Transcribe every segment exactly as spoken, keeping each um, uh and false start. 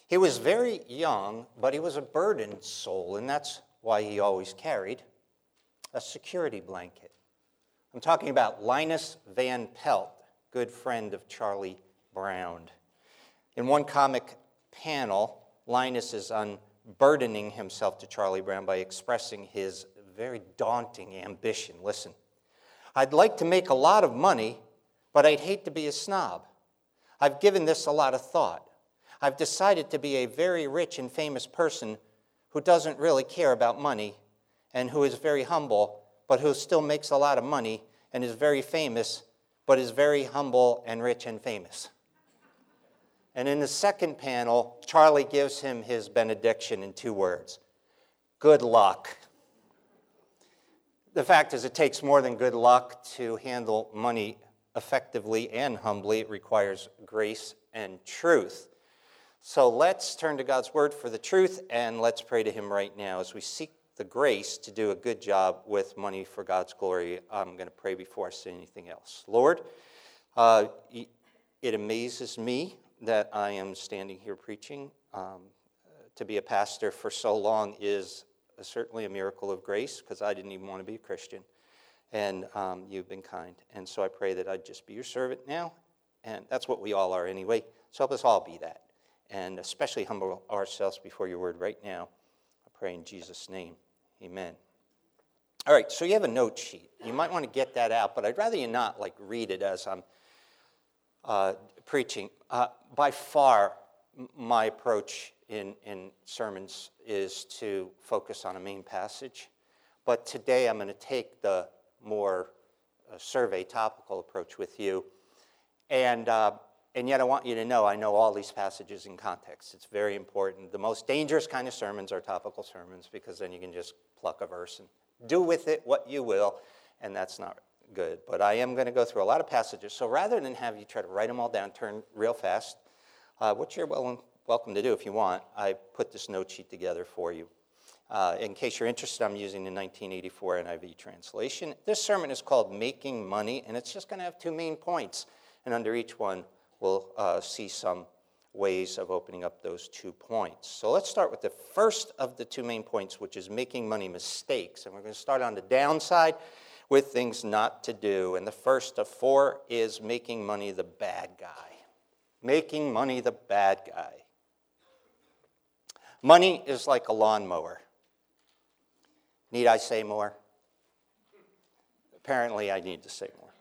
He was very young, but he was a burdened soul, and that's why he always carried a security blanket. I'm talking about Linus Van Pelt, good friend of Charlie Brown. In one comic panel, Linus is unburdening himself to Charlie Brown by expressing his very daunting ambition. Listen, I'd like to make a lot of money, but I'd hate to be a snob. I've given this a lot of thought. I've decided to be a very rich and famous person who doesn't really care about money and who is very humble, but who still makes a lot of money and is very famous, but is very humble and rich and famous. And in the second panel, Charlie gives him his benediction in two words: good luck. The fact is, it takes more than good luck to handle money effectively and humbly. It requires grace and truth. So let's turn to God's word for the truth, and let's pray to him right now as we seek the grace to do a good job with money for God's glory. I'm going to pray before I say anything else. Lord, uh, it amazes me that I am standing here preaching. Um, to be a pastor for so long is a, certainly a miracle of grace, because I didn't even want to be a Christian. And um, you've been kind. And so I pray that I'd just be your servant now. And that's what we all are anyway. So help us all be that. And especially humble ourselves before your word right now. I pray in Jesus' name. Amen. All right, so you have a note sheet. You might want to get that out, but I'd rather you not like read it as I'm uh, preaching. Uh, by far, my approach in, in sermons is to focus on a main passage. But today I'm going to take the more uh, survey topical approach with you. And, uh, and yet I want you to know I know all these passages in context. It's very important. The most dangerous kind of sermons are topical sermons, because then you can just pluck a verse and do with it what you will, and that's not good. But I am going to go through a lot of passages. So rather than have you try to write them all down, turn real fast, uh, which you're well, welcome to do if you want, I put this note sheet together for you. Uh, in case you're interested, I'm using the nineteen eighty-four N I V translation. This sermon is called Making Money, and it's just going to have two main points. And under each one, we'll uh, see some ways of opening up those two points. So let's start with the first of the two main points, which is making money mistakes. And we're going to start on the downside with things not to do. And the first of four is making money the bad guy. Making money the bad guy. Money is like a lawnmower. Need I say more? Apparently I need to say more.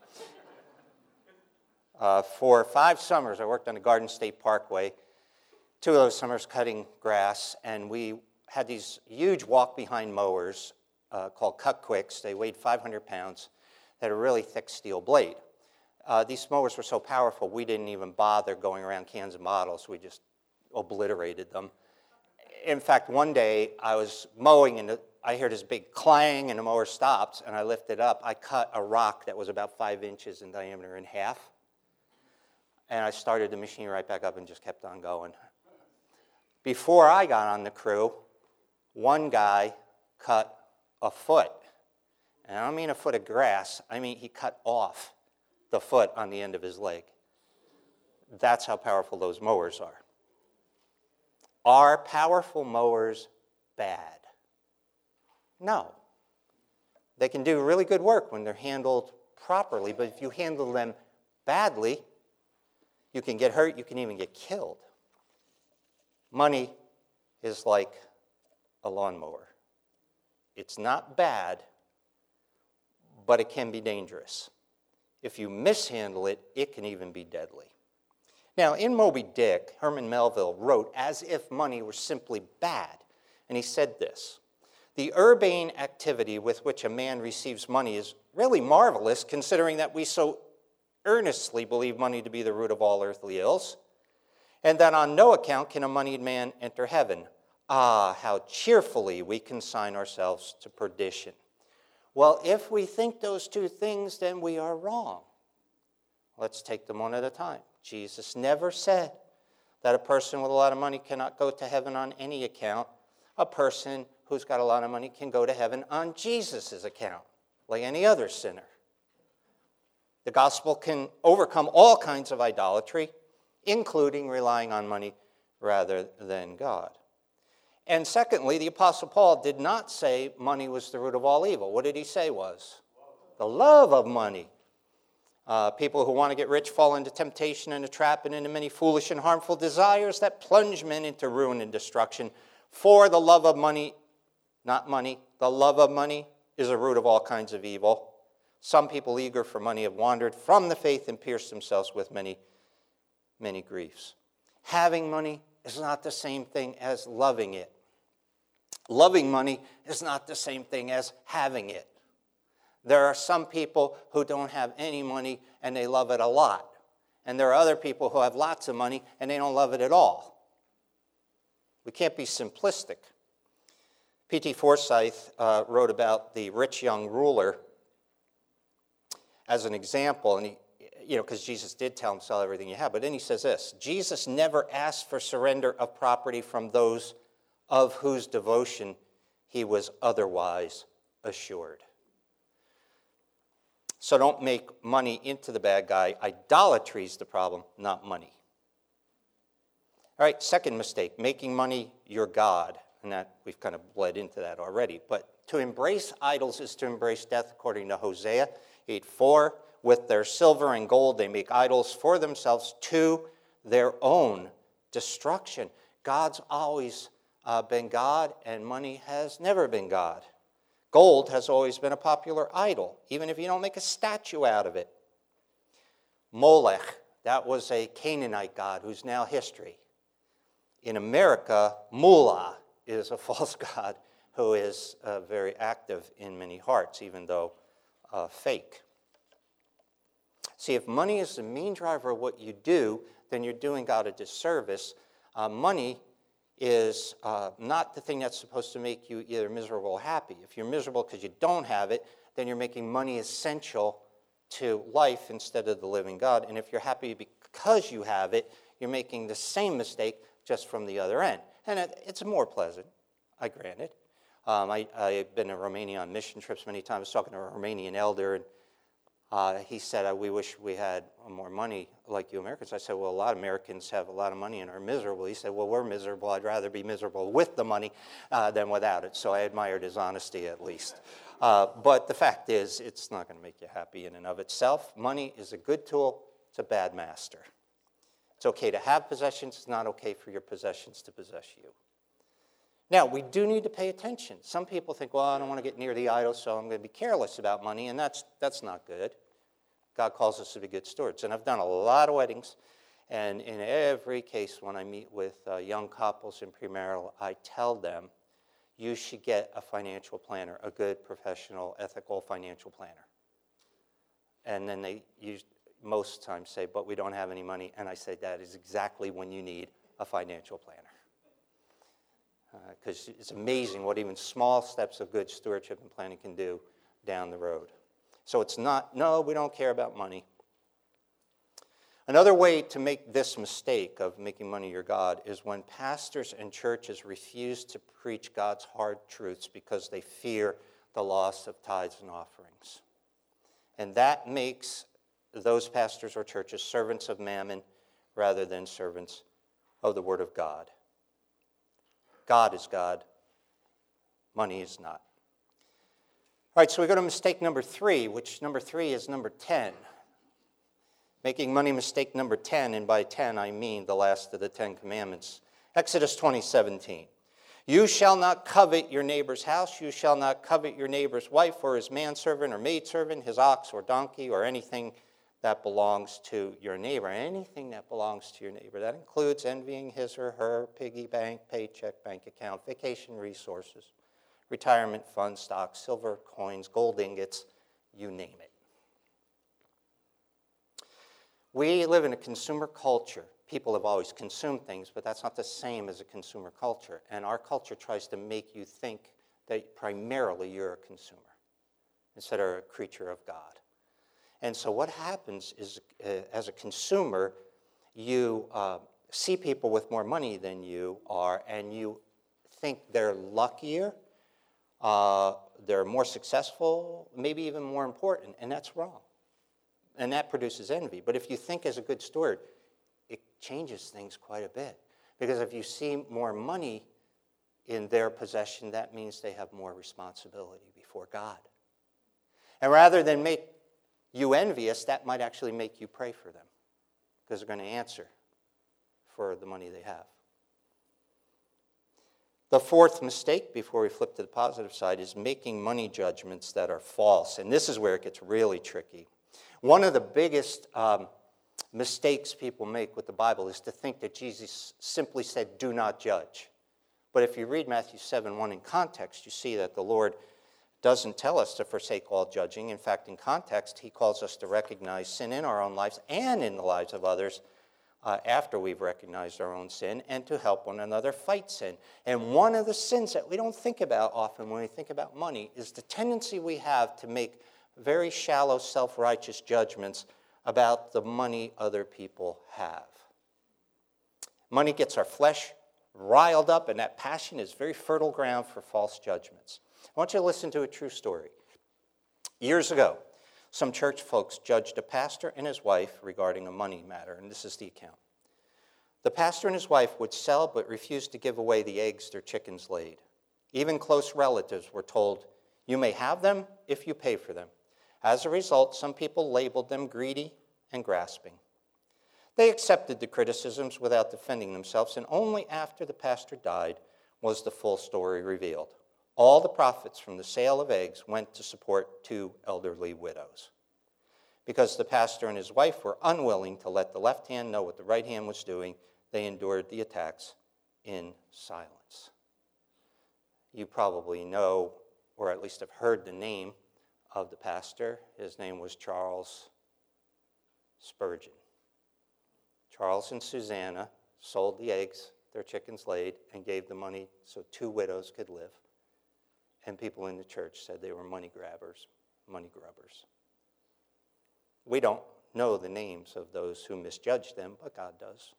Uh, for five summers, I worked on the Garden State Parkway. Two of those summers cutting grass, and we had these huge walk-behind mowers uh, called Cut Quicks. They weighed five hundred pounds. They had a really thick steel blade. Uh, these mowers were so powerful, we didn't even bother going around cans and bottles. We just obliterated them. In fact, one day I was mowing, and I heard this big clang, and the mower stopped, and I lifted up. I cut a rock that was about five inches in diameter in half. And I started the machine right back up and just kept on going. Before I got on the crew, one guy cut a foot. And I don't mean a foot of grass. I mean he cut off the foot on the end of his leg. That's how powerful those mowers are. Are powerful mowers bad? No. They can do really good work when they're handled properly, but if you handle them badly, you can get hurt, you can even get killed. Money is like a lawnmower. It's not bad, but it can be dangerous. If you mishandle it, it can even be deadly. Now, in Moby Dick, Herman Melville wrote as if money were simply bad. And he said this: the urbane activity with which a man receives money is really marvelous, considering that we so earnestly believe money to be the root of all earthly ills, and that on no account can a moneyed man enter heaven. Ah, how cheerfully we consign ourselves to perdition. Well, if we think those two things, then we are wrong. Let's take them one at a time. Jesus never said that a person with a lot of money cannot go to heaven on any account. A person who's got a lot of money can go to heaven on Jesus' account, like any other sinner. The gospel can overcome all kinds of idolatry, including relying on money rather than God. And secondly, the Apostle Paul did not say money was the root of all evil. What did he say was? The love of money. Uh, people who want to get rich fall into temptation and a trap and into many foolish and harmful desires that plunge men into ruin and destruction. For the love of money, not money, the love of money is a root of all kinds of evil. Some people eager for money have wandered from the faith and pierced themselves with many, many griefs. Having money is not the same thing as loving it. Loving money is not the same thing as having it. There are some people who don't have any money and they love it a lot. And there are other people who have lots of money and they don't love it at all. We can't be simplistic. P T Forsyth uh, wrote about the rich young ruler as an example, and he, you know, because Jesus did tell him, sell everything you have. But then he says this: Jesus never asked for surrender of property from those of whose devotion he was otherwise assured. So don't make money into the bad guy. Idolatry is the problem, not money. All right, second mistake, making money your God. And that we've kind of bled into that already. But to embrace idols is to embrace death, according to Hosea eight four. With their silver and gold they make idols for themselves to their own destruction. God's always uh, been God, and money has never been God. Gold has always been a popular idol, even if you don't make a statue out of it. Molech, that was a Canaanite god who's now history. In America, Mullah is a false god who is uh, very active in many hearts, even though uh, fake. See, if money is the main driver of what you do, then you're doing God a disservice. Uh, money is uh, not the thing that's supposed to make you either miserable or happy. If you're miserable because you don't have it, then you're making money essential to life instead of the living God. And if you're happy because you have it, you're making the same mistake just from the other end. And it, it's more pleasant, I grant it. Um, I, I've been to Romania on mission trips many times. I was talking to a Romanian elder, and uh, he said, we wish we had more money like you Americans. I said, well, a lot of Americans have a lot of money and are miserable. He said, well, we're miserable. I'd rather be miserable with the money uh, than without it. So I admired his honesty, at least. Uh, but the fact is, it's not going to make you happy in and of itself. Money is a good tool. It's a bad master. It's okay to have possessions. It's not okay for your possessions to possess you. Now, we do need to pay attention. Some people think, well, I don't want to get near the idol, so I'm going to be careless about money, and that's, that's not good. God calls us to be good stewards. And I've done a lot of weddings, and in every case when I meet with uh, young couples in premarital, I tell them, you should get a financial planner, a good, professional, ethical financial planner. And then they use, most times say, but we don't have any money. And I say, that is exactly when you need a financial planner. Because uh, it's amazing what even small steps of good stewardship and planning can do down the road. So it's not, no, we don't care about money. Another way to make this mistake of making money your God is when pastors and churches refuse to preach God's hard truths because they fear the loss of tithes and offerings. And that makes those pastors or churches servants of mammon rather than servants of the Word of God. God is God. Money is not. All right, so we go to mistake number three, which number three is number ten. Making money mistake number ten, and by ten I mean the last of the Ten Commandments. Exodus twenty seventeen. You shall not covet your neighbor's house. You shall not covet your neighbor's wife or his manservant or maidservant, his ox or donkey, or anything that belongs to your neighbor. Anything that belongs to your neighbor. That includes envying his or her piggy bank, paycheck, bank account, vacation resources, retirement funds, stocks, silver coins, gold ingots, you name it. We live in a consumer culture. People have always consumed things, but that's not the same as a consumer culture. And our culture tries to make you think that primarily you're a consumer instead of a creature of God. And so what happens is, uh, as a consumer, you uh, see people with more money than you are, and you think they're luckier, uh, they're more successful, maybe even more important, and that's wrong. And that produces envy. But if you think as a good steward, it changes things quite a bit. Because if you see more money in their possession, that means they have more responsibility before God. And rather than make you envious, that might actually make you pray for them, because they're going to answer for the money they have. The fourth mistake, before we flip to the positive side, is making money judgments that are false. And this is where it gets really tricky. One of the biggest um, mistakes people make with the Bible is to think that Jesus simply said, do not judge. But if you read Matthew seven one in context, you see that the Lord doesn't tell us to forsake all judging. In fact, in context, he calls us to recognize sin in our own lives and in the lives of others uh, after we've recognized our own sin, and to help one another fight sin. And one of the sins that we don't think about often when we think about money is the tendency we have to make very shallow, self-righteous judgments about the money other people have. Money gets our flesh riled up, and that passion is very fertile ground for false judgments. I want you to listen to a true story. Years ago, some church folks judged a pastor and his wife regarding a money matter, and this is the account. The pastor and his wife would sell but refused to give away the eggs their chickens laid. Even close relatives were told, "You may have them if you pay for them." As a result, some people labeled them greedy and grasping. They accepted the criticisms without defending themselves, and only after the pastor died was the full story revealed. All the profits from the sale of eggs went to support two elderly widows. Because the pastor and his wife were unwilling to let the left hand know what the right hand was doing, they endured the attacks in silence. You probably know, or at least have heard the name of the pastor. His name was Charles Spurgeon. Charles and Susanna sold the eggs their chickens laid and gave the money so two widows could live. And people in the church said they were money grabbers, money grubbers. We don't know the names of those who misjudged them, but God does.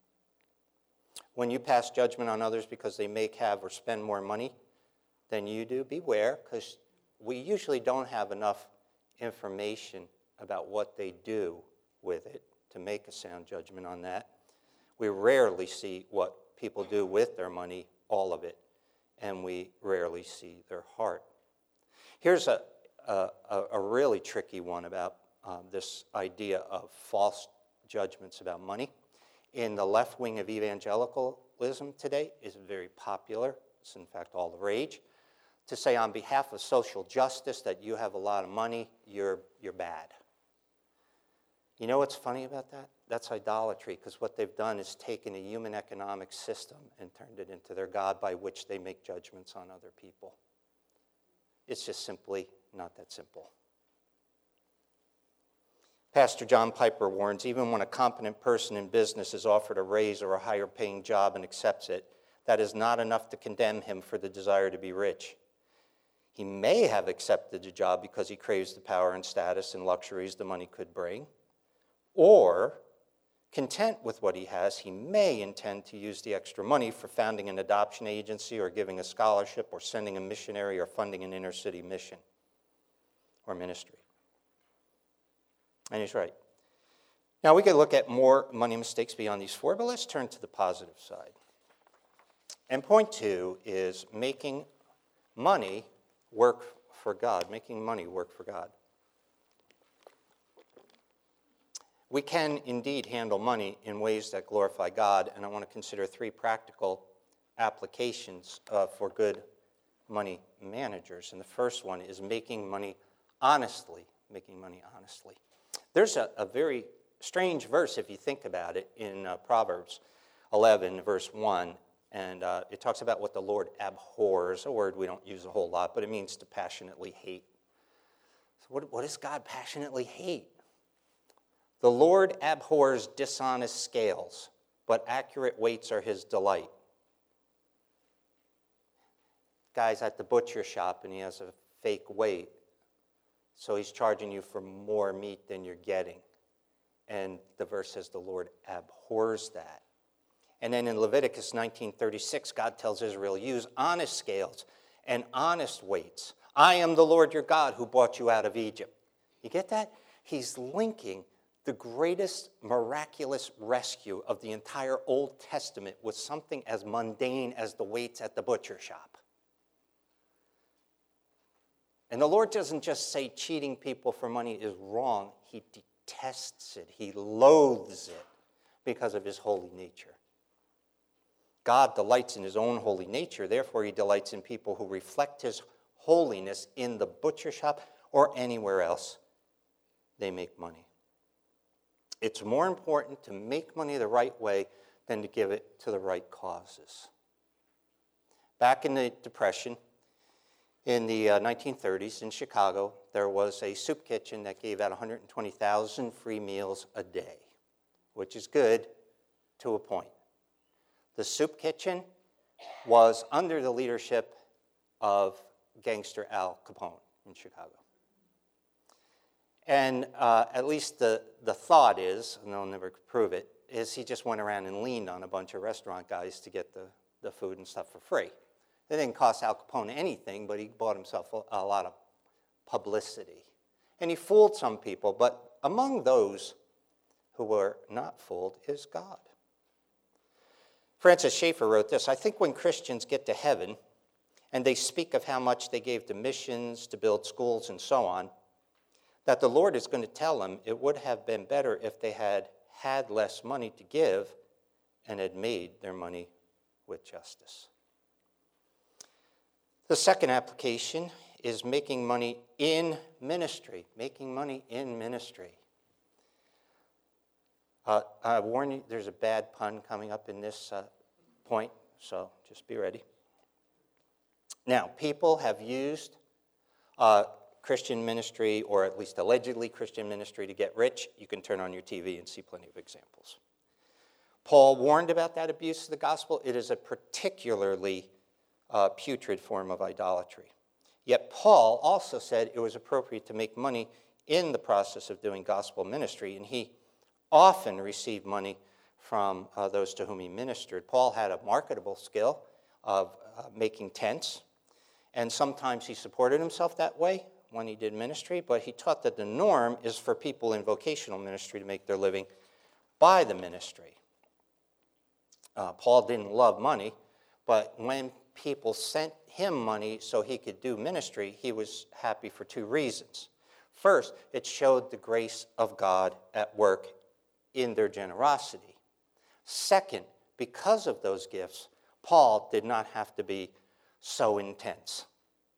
When you pass judgment on others because they make, have, or spend more money than you do, beware, because we usually don't have enough information about what they do with it to make a sound judgment on that. We rarely see what people do with their money, all of it, and we rarely see their heart. Here's a, a, a really tricky one about uh, this idea of false judgments about money. In the left wing of evangelicalism today is very popular. It's in fact all the rage. To say on behalf of social justice that you have a lot of money, you're, you're bad. You know what's funny about that? That's idolatry, because what they've done is taken a human economic system and turned it into their God by which they make judgments on other people. It's just simply not that simple. Pastor John Piper warns, even when a competent person in business is offered a raise or a higher paying job and accepts it, that is not enough to condemn him for the desire to be rich. He may have accepted the job because he craves the power and status and luxuries the money could bring. Or, content with what he has, he may intend to use the extra money for founding an adoption agency or giving a scholarship or sending a missionary or funding an inner city mission or ministry. And he's right. Now, we could look at more money mistakes beyond these four, but let's turn to the positive side. And point two is making money work for God, making money work for God. We can indeed handle money in ways that glorify God, and I want to consider three practical applications uh, for good money managers. And the first one is making money honestly, making money honestly. There's a, a very strange verse, if you think about it, in uh, Proverbs eleven, verse one, and uh, it talks about what the Lord abhors, a word we don't use a whole lot, but it means to passionately hate. So what, what does God passionately hate? The Lord abhors dishonest scales, but accurate weights are his delight. Guy's at the butcher shop and he has a fake weight, so he's charging you for more meat than you're getting. And the verse says the Lord abhors that. And then in Leviticus nineteen thirty-six, God tells Israel, use honest scales and honest weights. I am the Lord your God who brought you out of Egypt. You get that? He's linking the greatest miraculous rescue of the entire Old Testament was something as mundane as the waits at the butcher shop. And the Lord doesn't just say cheating people for money is wrong. He detests it. He loathes it because of his holy nature. God delights in his own holy nature. Therefore, he delights in people who reflect his holiness in the butcher shop or anywhere else they make money. It's more important to make money the right way than to give it to the right causes. Back in the Depression, in the uh, nineteen thirties in Chicago, there was a soup kitchen that gave out one hundred twenty thousand free meals a day, which is good to a point. The soup kitchen was under the leadership of gangster Al Capone in Chicago. And uh, at least the, the thought is, and they'll never prove it, is he just went around and leaned on a bunch of restaurant guys to get the, the food and stuff for free. It didn't cost Al Capone anything, but he bought himself a, a lot of publicity. And he fooled some people, but among those who were not fooled is God. Francis Schaeffer wrote this: I think when Christians get to heaven and they speak of how much they gave to missions, to build schools, and so on, that the Lord is going to tell them it would have been better if they had had less money to give and had made their money with justice. The second application is making money in ministry. Making money in ministry. Uh, I warn you, there's a bad pun coming up in this uh, point, so just be ready. Now, people have used uh, Christian ministry, or at least allegedly Christian ministry, to get rich. You can turn on your T V and see plenty of examples. Paul warned about that abuse of the gospel. It is a particularly uh, putrid form of idolatry. Yet Paul also said it was appropriate to make money in the process of doing gospel ministry, and he often received money from uh, those to whom he ministered. Paul had a marketable skill of uh, making tents, and sometimes he supported himself that way when he did ministry, but he taught that the norm is for people in vocational ministry to make their living by the ministry. Uh, Paul didn't love money, but when people sent him money so he could do ministry, he was happy for two reasons. First, it showed the grace of God at work in their generosity. Second, because of those gifts, Paul did not have to be so intense.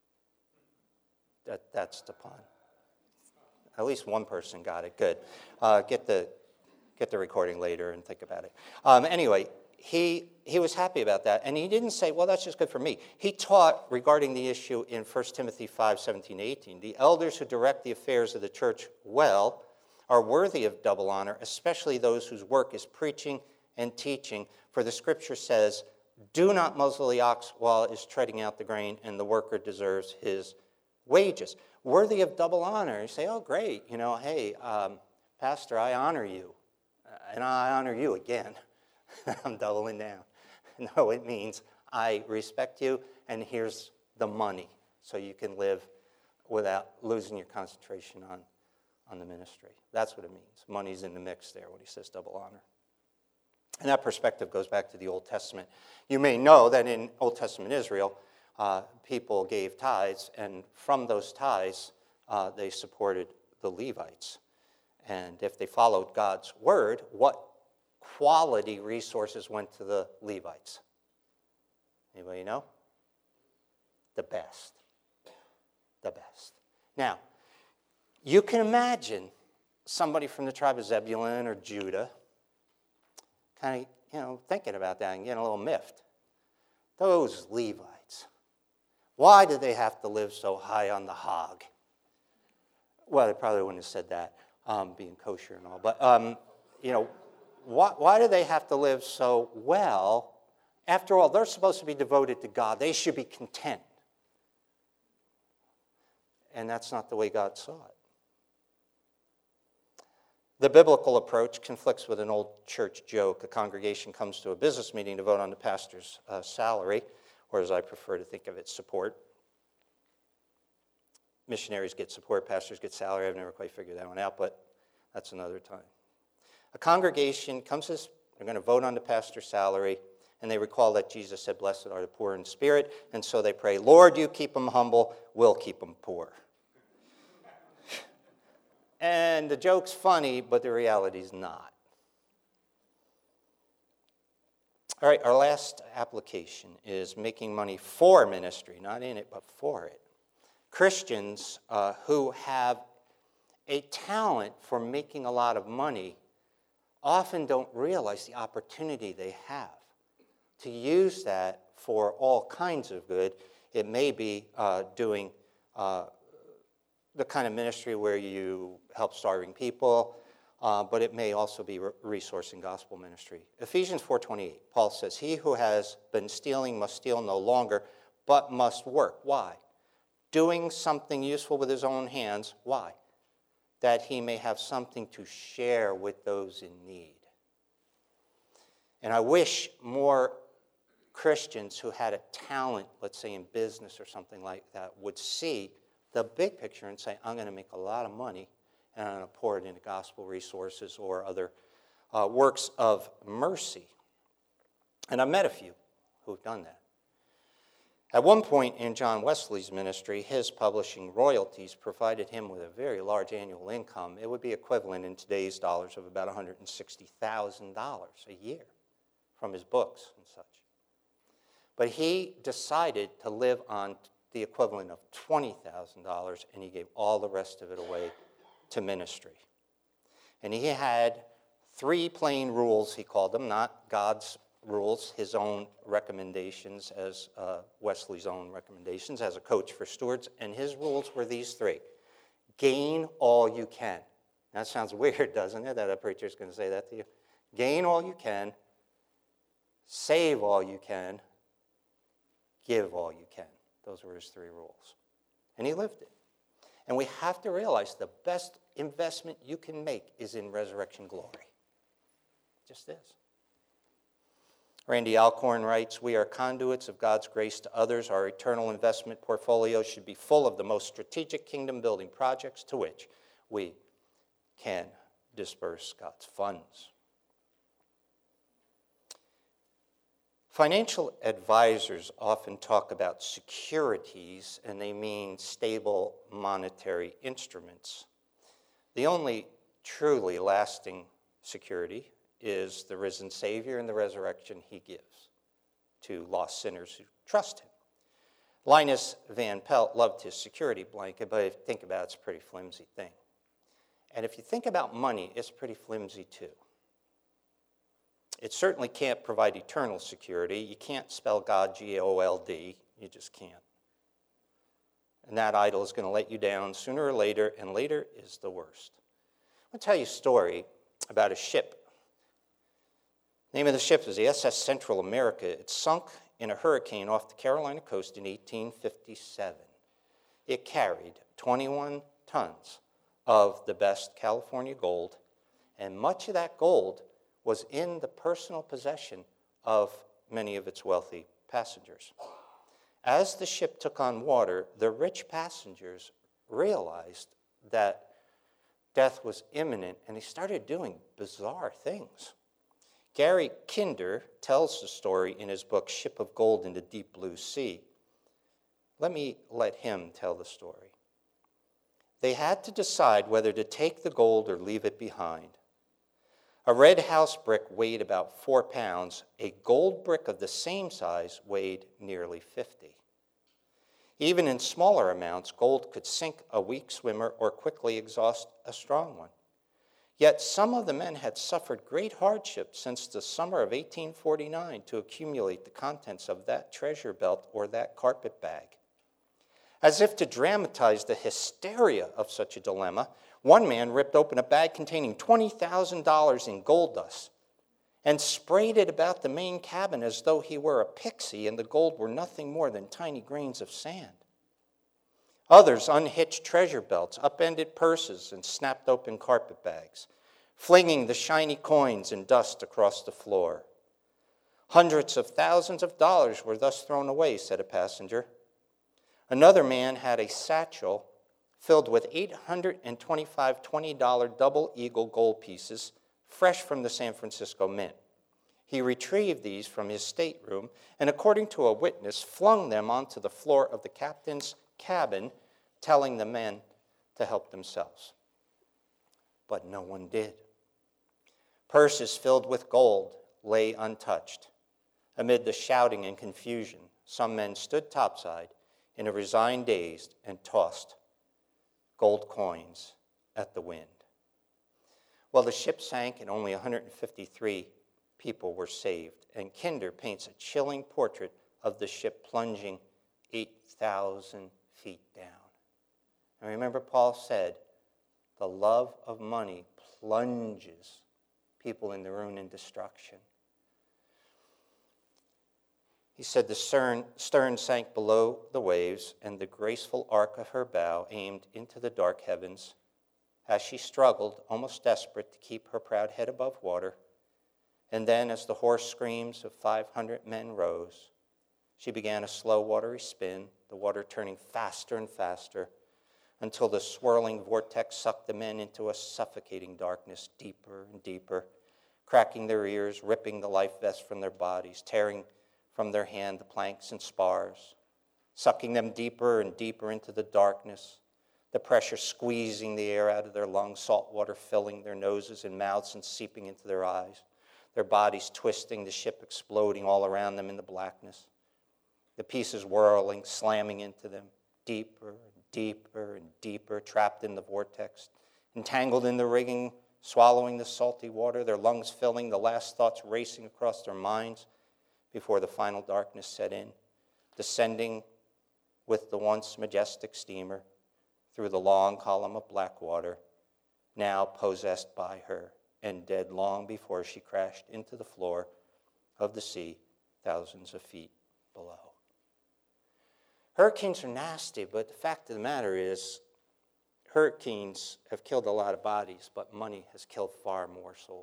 That, that's the pun. At least one person got it. Good. Uh, get the get the recording later and think about it. Um, anyway, he he was happy about that, and he didn't say, well, that's just good for me. He taught regarding the issue in First Timothy five, seventeen, eighteen. The elders who direct the affairs of the church well are worthy of double honor, especially those whose work is preaching and teaching. For the scripture says, do not muzzle the ox while it is treading out the grain, and the worker deserves his wages. Worthy of double honor. You say, oh, great. You know, hey, um, Pastor, I honor you. And I honor you again. I'm doubling down. No, it means I respect you, and here's the money so you can live without losing your concentration on, on the ministry. That's what it means. Money's in the mix there when he says double honor. And that perspective goes back to the Old Testament. You may know that in Old Testament Israel, uh, people gave tithes, and from those tithes, uh, they supported the Levites. And if they followed God's word, what quality resources went to the Levites? Anybody know? The best. The best. Now, you can imagine somebody from the tribe of Zebulun or Judah kind of, you know, thinking about that and getting a little miffed. Those Levites, why do they have to live so high on the hog? Well, they probably wouldn't have said that, um, being kosher and all. But, um, you know, why, why do they have to live so well? After all, they're supposed to be devoted to God. They should be content. And that's not the way God saw it. The biblical approach conflicts with an old church joke. A congregation comes to a business meeting to vote on the pastor's uh, salary, or as I prefer to think of it, support. Missionaries get support, pastors get salary. I've never quite figured that one out, but that's another time. A congregation comes to this, they're going to vote on the pastor's salary, and they recall that Jesus said, blessed are the poor in spirit, and so they pray, Lord, you keep them humble, we'll keep them poor. And the joke's funny, but the reality's not. All right, our last application is making money for ministry, not in it, but for it. Christians uh, who have a talent for making a lot of money often don't realize the opportunity they have to use that for all kinds of good. It may be uh, doing uh, the kind of ministry where you help starving people, uh, but it may also be re- resourcing gospel ministry. Ephesians four twenty-eight, Paul says, he who has been stealing must steal no longer, but must work. Why? Doing something useful with his own hands. Why? That he may have something to share with those in need. And I wish more Christians who had a talent, let's say in business or something like that, would see the big picture and say, I'm going to make a lot of money and I'm going to pour it into gospel resources or other uh, works of mercy. And I've met a few who've done that. At one point in John Wesley's ministry, his publishing royalties provided him with a very large annual income. It would be equivalent in today's dollars of about one hundred sixty thousand dollars a year from his books and such. But he decided to live on the equivalent of twenty thousand dollars, and he gave all the rest of it away to ministry. And he had three plain rules, he called them, not God's rules, his own recommendations as uh, Wesley's own recommendations as a coach for stewards, and his rules were these three. Gain all you can. That sounds weird, doesn't it, that a preacher's going to say that to you? Gain all you can, save all you can, give all you can. Those were his three rules. And he lived it. And we have to realize the best investment you can make is in resurrection glory. Just is. Randy Alcorn writes, we are conduits of God's grace to others. Our eternal investment portfolio should be full of the most strategic kingdom-building projects to which we can disperse God's funds. Financial advisors often talk about securities, and they mean stable monetary instruments. The only truly lasting security is the risen Savior and the resurrection he gives to lost sinners who trust him. Linus Van Pelt loved his security blanket, but if you think about it, it's a pretty flimsy thing. And if you think about money, it's pretty flimsy too. It certainly can't provide eternal security. You can't spell God G O L D. You just can't. And that idol is going to let you down sooner or later, and later is the worst. I'll tell you a story about a ship. The name of the ship is the S S Central America. It sunk in a hurricane off the Carolina coast in eighteen fifty-seven. It carried twenty-one tons of the best California gold, and much of that gold was in the personal possession of many of its wealthy passengers. As the ship took on water, the rich passengers realized that death was imminent, and they started doing bizarre things. Gary Kinder tells the story in his book, Ship of Gold in the Deep Blue Sea. Let me let him tell the story. They had to decide whether to take the gold or leave it behind. A red house brick weighed about four pounds. A gold brick of the same size weighed nearly fifty. Even in smaller amounts, gold could sink a weak swimmer or quickly exhaust a strong one. Yet some of the men had suffered great hardship since the summer of eighteen forty-nine to accumulate the contents of that treasure belt or that carpet bag. As if to dramatize the hysteria of such a dilemma, one man ripped open a bag containing twenty thousand dollars in gold dust and sprayed it about the main cabin as though he were a pixie and the gold were nothing more than tiny grains of sand. Others unhitched treasure belts, upended purses, and snapped open carpet bags, flinging the shiny coins and dust across the floor. Hundreds of thousands of dollars were thus thrown away, said a passenger. Another man had a satchel filled with eight hundred twenty-five twenty-dollar double eagle gold pieces fresh from the San Francisco Mint. He retrieved these from his stateroom and, according to a witness, flung them onto the floor of the captain's cabin, telling the men to help themselves. But no one did. Purses filled with gold lay untouched. Amid the shouting and confusion, some men stood topside in a resigned daze and tossed gold coins at the wind. Well, the ship sank and only one hundred fifty-three people were saved, and Kinder paints a chilling portrait of the ship plunging eight thousand feet down. And remember, Paul said, the love of money plunges people in the ruin and destruction. He said the stern, stern sank below the waves, and the graceful arc of her bow aimed into the dark heavens as she struggled, almost desperate, to keep her proud head above water. And then, as the hoarse screams of five hundred men rose, she began a slow, watery spin, the water turning faster and faster, until the swirling vortex sucked the men into a suffocating darkness, deeper and deeper, cracking their ears, ripping the life vests from their bodies, tearing from their hand the planks and spars, sucking them deeper and deeper into the darkness, the pressure squeezing the air out of their lungs, salt water filling their noses and mouths and seeping into their eyes, their bodies twisting, the ship exploding all around them in the blackness, the pieces whirling, slamming into them, deeper and deeper and deeper, trapped in the vortex, entangled in the rigging, swallowing the salty water, their lungs filling, the last thoughts racing across their minds before the final darkness set in, descending with the once majestic steamer through the long column of black water, now possessed by her and dead long before she crashed into the floor of the sea thousands of feet below. Hurricanes are nasty, but the fact of the matter is, hurricanes have killed a lot of bodies, but money has killed far more souls.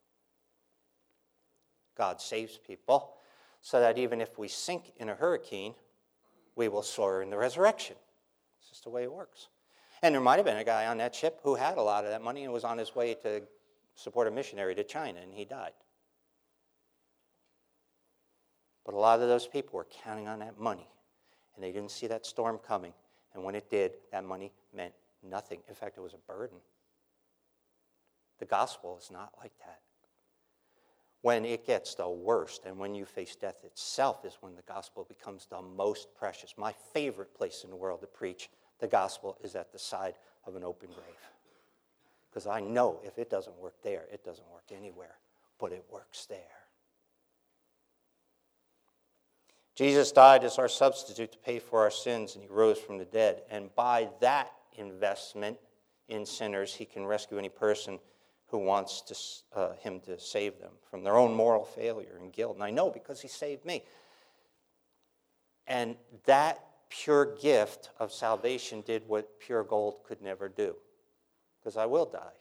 God saves people so that even if we sink in a hurricane, we will soar in the resurrection. It's just the way it works. And there might have been a guy on that ship who had a lot of that money and was on his way to support a missionary to China, and he died. But a lot of those people were counting on that money, and they didn't see that storm coming. And when it did, that money meant nothing. In fact, it was a burden. The gospel is not like that. When it gets the worst and when you face death itself is when the gospel becomes the most precious. My favorite place in the world to preach the gospel is at the side of an open grave. Because I know if it doesn't work there, it doesn't work anywhere, but it works there. Jesus died as our substitute to pay for our sins, and he rose from the dead. And by that investment in sinners, he can rescue any person who wants to, uh, him to save them from their own moral failure and guilt. And I know because he saved me. And that pure gift of salvation did what pure gold could never do. Because I will die.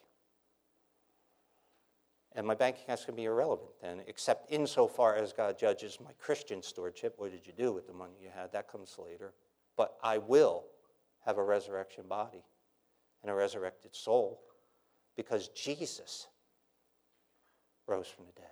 And my bank account's going to be irrelevant then, except insofar as God judges my Christian stewardship. What did you do with the money you had? That comes later. But I will have a resurrection body and a resurrected soul because Jesus rose from the dead.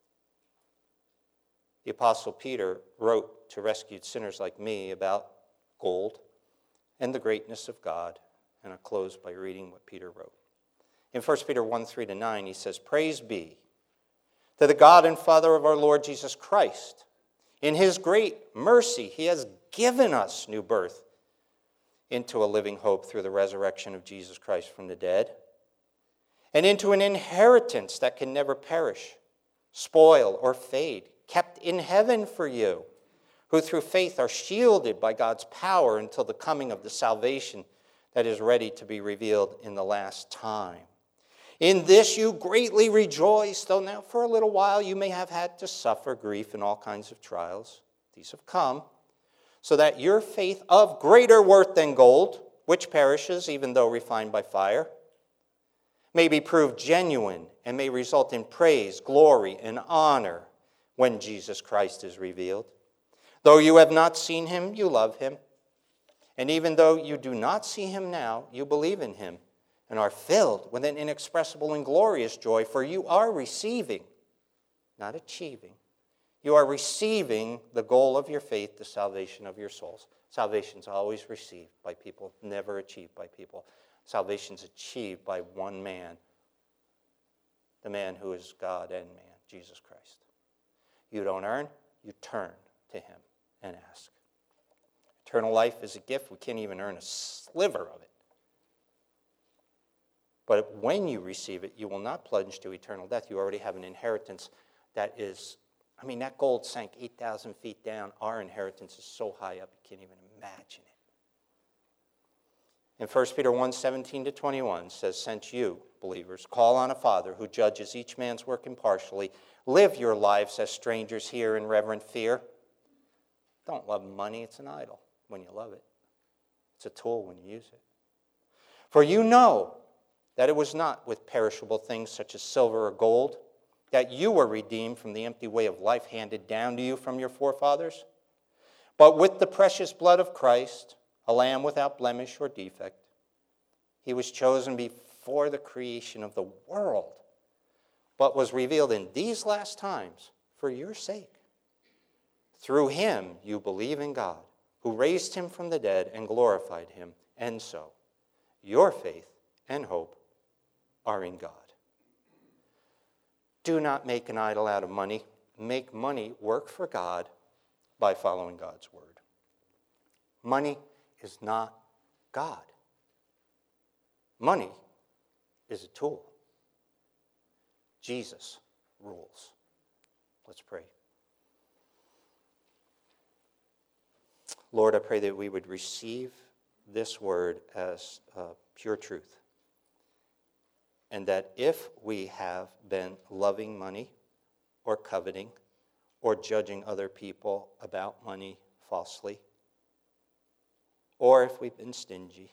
The Apostle Peter wrote to rescued sinners like me about gold and the greatness of God. And I'll close by reading what Peter wrote. In First Peter one, three to nine, he says, "Praise be to the God and Father of our Lord Jesus Christ. In his great mercy, he has given us new birth into a living hope through the resurrection of Jesus Christ from the dead, and into an inheritance that can never perish, spoil, or fade, kept in heaven for you, who through faith are shielded by God's power until the coming of the salvation that is ready to be revealed in the last time. In this you greatly rejoice, though now for a little while you may have had to suffer grief and all kinds of trials. These have come, so that your faith of greater worth than gold, which perishes even though refined by fire, may be proved genuine and may result in praise, glory, and honor when Jesus Christ is revealed. Though you have not seen him, you love him. And even though you do not see him now, you believe in him and are filled with an inexpressible and glorious joy, for you are receiving, not achieving, you are receiving the goal of your faith, the salvation of your souls. Salvation is always received by people, never achieved by people. Salvation is achieved by one man, the man who is God and man, Jesus Christ. You don't earn, you turn to him and ask. Eternal life is a gift. We can't even earn a sliver of it. But when you receive it, you will not plunge to eternal death. You already have an inheritance that is, I mean, that gold sank eight thousand feet down. Our inheritance is so high up, you can't even imagine it. In First Peter one, seventeen to twenty-one says, since you, believers, call on a Father who judges each man's work impartially, live your lives as strangers here in reverent fear. Don't love money, it's an idol when you love it. It's a tool when you use it. For you know that it was not with perishable things such as silver or gold that you were redeemed from the empty way of life handed down to you from your forefathers, but with the precious blood of Christ, a lamb without blemish or defect. He was chosen before the creation of the world, but was revealed in these last times for your sake. Through him you believe in God, who raised him from the dead and glorified him, and so your faith and hope are in God. Do not make an idol out of money. Make money work for God by following God's word. Money is not God. Money is a tool. Jesus rules. Let's pray. Lord, I pray that we would receive this word as uh, pure truth. And that if we have been loving money or coveting or judging other people about money falsely, or if we've been stingy,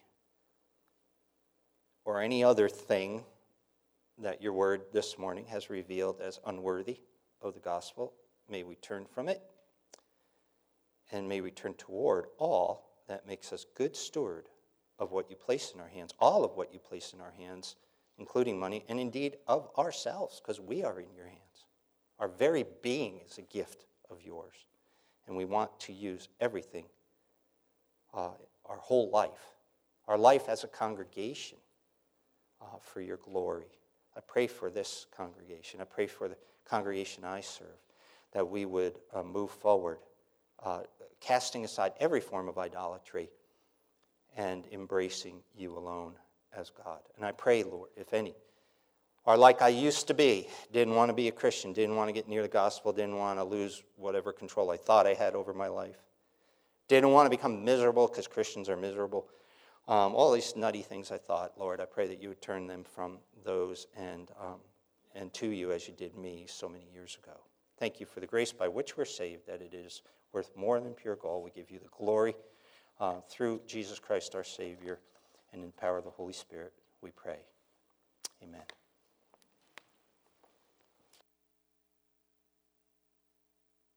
or any other thing that your word this morning has revealed as unworthy of the gospel, may we turn from it, and may we turn toward all that makes us good steward of what you place in our hands, all of what you place in our hands, including money, and indeed of ourselves, because we are in your hands. Our very being is a gift of yours, and we want to use everything, uh, our whole life, our life as a congregation uh, for your glory. I pray for this congregation. I pray for the congregation I serve, that we would uh, move forward, uh, casting aside every form of idolatry and embracing you alone as God. And I pray, Lord, if any are like I used to be, didn't want to be a Christian, didn't want to get near the gospel, didn't want to lose whatever control I thought I had over my life, didn't want to become miserable because Christians are miserable, um, all these nutty things I thought, Lord, I pray that you would turn them from those and, um, and to you as you did me so many years ago. Thank you for the grace by which we're saved, that it is worth more than pure gold. We give you the glory uh, through Jesus Christ our Savior, and in the power of the Holy Spirit we pray. Amen.